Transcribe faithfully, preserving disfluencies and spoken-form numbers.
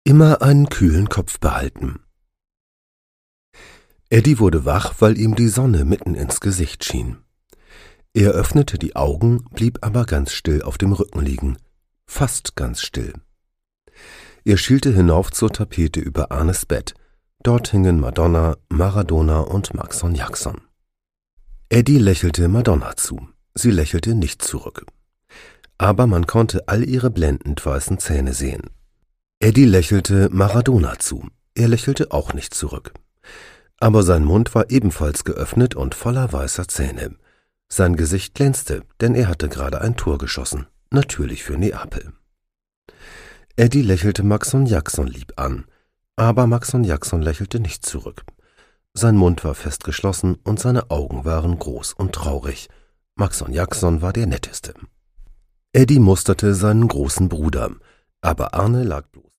Immer einen kühlen Kopf behalten. Eddie wurde wach, weil ihm die Sonne mitten ins Gesicht schien. Er öffnete die Augen, blieb aber ganz still auf dem Rücken liegen, fast ganz still. Er schielte hinauf zur Tapete über Arnes Bett. Dort hingen Madonna, Maradona und Maxon Jackson. Eddie lächelte Madonna zu. Sie lächelte nicht zurück. Aber man konnte all ihre blendend weißen Zähne sehen. Eddie lächelte Maradona zu. Er lächelte auch nicht zurück. Aber sein Mund war ebenfalls geöffnet und voller weißer Zähne. Sein Gesicht glänzte, denn er hatte gerade ein Tor geschossen, natürlich für Neapel. Eddie lächelte Maxon Jackson lieb an, aber Maxon Jackson lächelte nicht zurück. Sein Mund war fest geschlossen und seine Augen waren groß und traurig. Maxon Jackson war der Netteste. Eddie musterte seinen großen Bruder, aber Arne lag bloß